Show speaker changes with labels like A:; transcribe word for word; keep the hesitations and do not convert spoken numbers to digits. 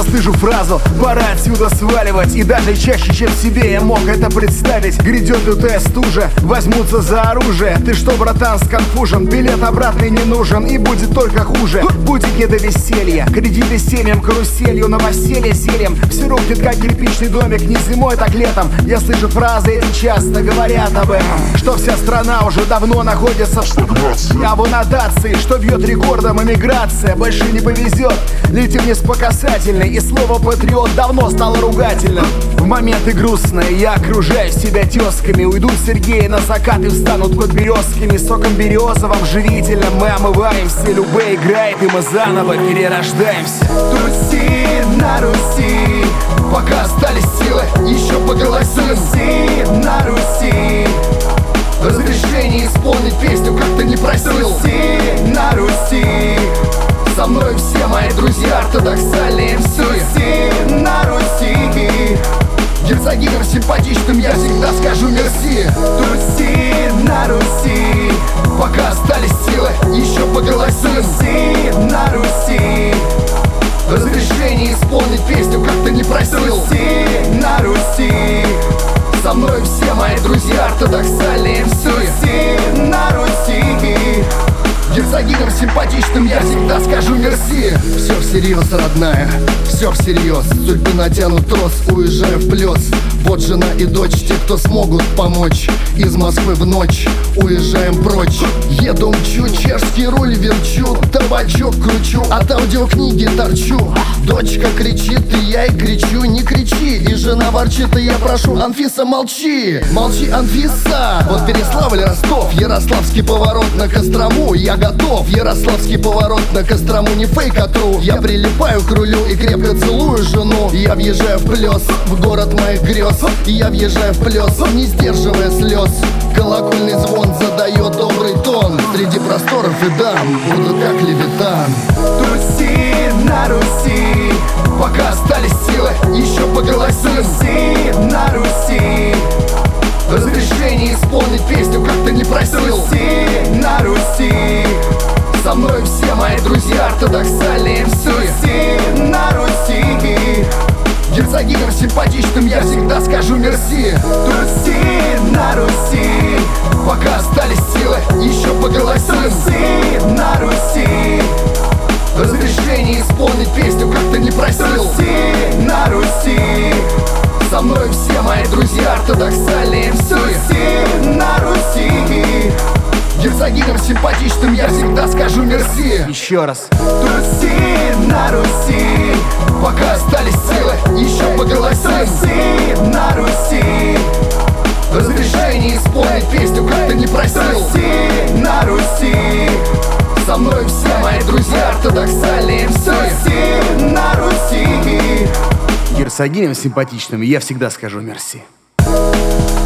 A: часто слышу фразу: пора отсюда сваливать. И даже чаще, чем себе я мог это представить. Грядет лютая стужа, возьмутся за оружие. Ты что, братан, сконфужен? Билет обратный не нужен, и будет только хуже. Будет не до веселья, кредиты семьям, каруселью, новоселье зельем. Все рухнет, как кирпичный домик, не зимой, так летом. Я слышу фразы, эти часто говорят об этом, что вся страна уже давно находится в стагнации, а вон нотации, что бьет рекордом эмиграция. Больше не повезет, лети вниз по касательной, и слово патриот давно стало ругательным. В моменты грустные я окружаю себя тесками. Уйдут Сергеи на закат и встанут под березками. Соком березовым живительным мы омываем все. Любэ играет, и мы заново перерождаемся.
B: Туси на Руси, пока остались силы, еще поголосуем. Туси на Руси, разрешение исполнить песню, как ты не просил. Туси на Руси, со мной все мои друзья ортодоксальные эм си. Туси на Руси, герцогиням симпатичным я всегда скажу мерси. Туси на Руси, пока остались силы, еще поголосуем. Туси на Руси, разрешение исполнить песню, как ты не просил. Туси на Руси, со мной все мои друзья ортодоксальные эм си. Туси на Руси, герцогиням симпатичным я всегда скажу мерси. Все всерьез, родная, все всерьез. Судьбы натянут трос, уезжаю в плес. Вот жена и дочь, те, кто смогут помочь. Из Москвы в ночь уезжаем прочь. Еду, мчу, чешский руль верчу, табачок кручу, от аудиокниги торчу. Дочка кричит, и я и кричу: не кричи. И жена ворчит, и я прошу: Анфиса, молчи. Молчи, Анфиса. Вот Переславль, Ростов, Ярославский поворот на Кострому. Я готов, Ярославский поворот на Кострому не фейк, а тру. Я прилипаю к рулю и крепко целую жену. Я въезжаю в плес, в город моих грез. И я въезжаю в плес, не сдерживая слез. Колокольный звон задает добрый тон. Среди просторов и дам буду как Левитан. Туси на Руси, пока остались силы, еще поголосуем. Туси на Руси, разрешение исполнить песню, как ты не просил. Туси на Руси, со мной все мои друзья ортодоксальные эм си. Туси на Руси, герцогиням симпатичным я всегда скажу мерси. Туси на Руси, пока остались силы, еще поголосуем. Туси на Руси, разрешение исполнить песню, как ты не просил. Туси на Руси, со мной все мои друзья ортодоксальные эм си. Туси на Руси, герцогиням симпатичным я всегда скажу мерси.
A: Еще раз.
B: Туси на Руси, пока остались силы, еще поголосуем. Туси на Руси, разрешение исполнить песню, как ты не просил. Туси на Руси, со мной все мои друзья ортодоксальные эм си. Туси на Руси,
A: Герцогиням симпатичным я всегда скажу мерси.